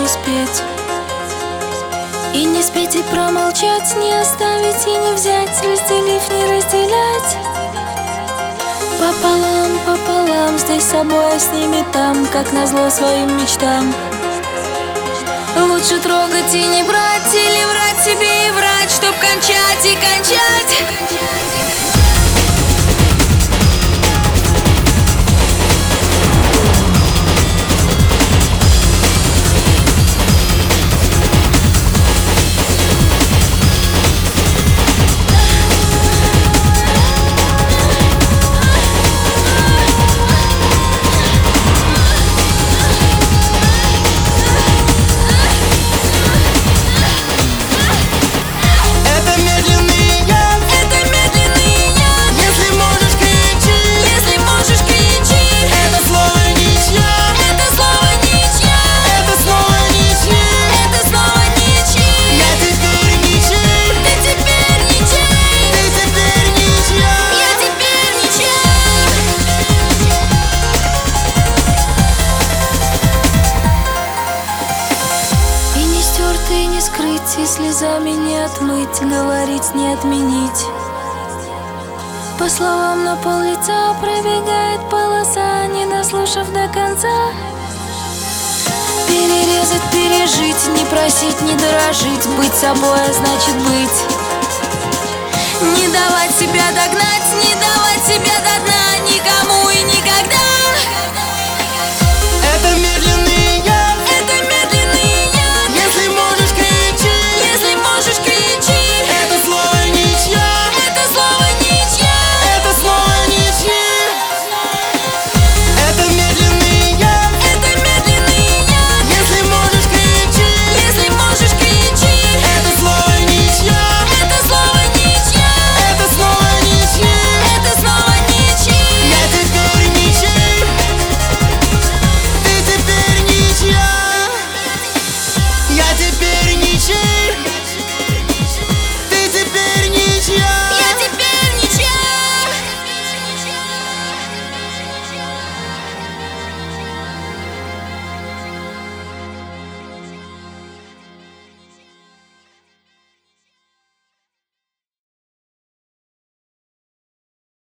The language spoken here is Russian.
не спеть. И не спеть, и промолчать, не оставить и не взять, разделив, не разделять. Пополам, пополам, здесь с собой, а с ними там, как назло своим мечтам. Лучше трогать и не брать, или врать себе и врать, чтоб кончать и кончать. И не скрыть, и слезами не отмыть, говорить не отменить. По словам на пол лица пробегает полоса, не дослушав до конца. Перерезать, пережить, не просить, не дорожить, быть собой, а значит быть. Не давать себя догнать, не давать себя до дна, никому и никогда. Это медленный я. Я теперь